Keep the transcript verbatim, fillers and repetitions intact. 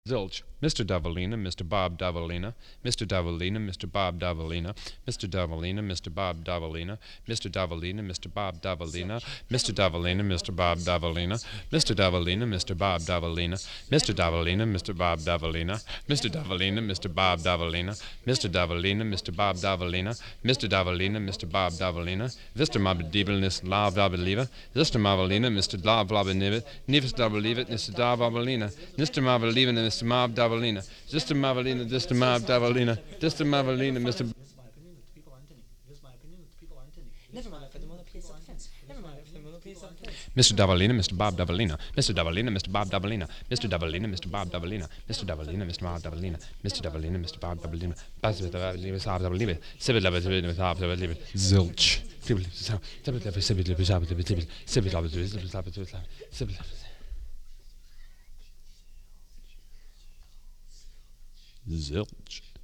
Zilch. Mister Davalina, Mister Bob Davalina, Mister Davalina, Mister Bob Davalina, Mister Davalina, Mister Bob Davalina, Mister Davalina, Mister Bob Davalina, Mister Davalina, Mister Bob Davalina, Mister Davalina, Mister Bob Davalina, Mister Davalina, Mister Bob Davalina, Mister Davalina, Mister Bob Davalina, Mister Davalina, Mister Bob Davalina, Mister Davalina, Mister Bob Davalina, Mister Mabadibelis Lav Davaliva, Mister Mavalina, Mister Lav Labanivit, Nivis Davaliva, Mister Davalina, Mister Mavalina, Mister Mob Davalina, Mister Mavalina, Mister Mob Davalina, Mister Mavalina, Mister This is my opinion that the people aren't any. This is my opinion that the people aren't any. Never mind for the monopoly self-defense. Never mind for the monopoly self-defense. Mister Davalina, Mister Bob Davalina, Mister Davalina, Mister Bob Davalina, Mister Davalina, Mister Bob Davalina, Mister Davalina, Mister Bob Davalina, Mister Davalina, Mister Bob Davalina, Mister Davalina, Mister Bob Davalina, Mister Davalina, Zilch. Zilch.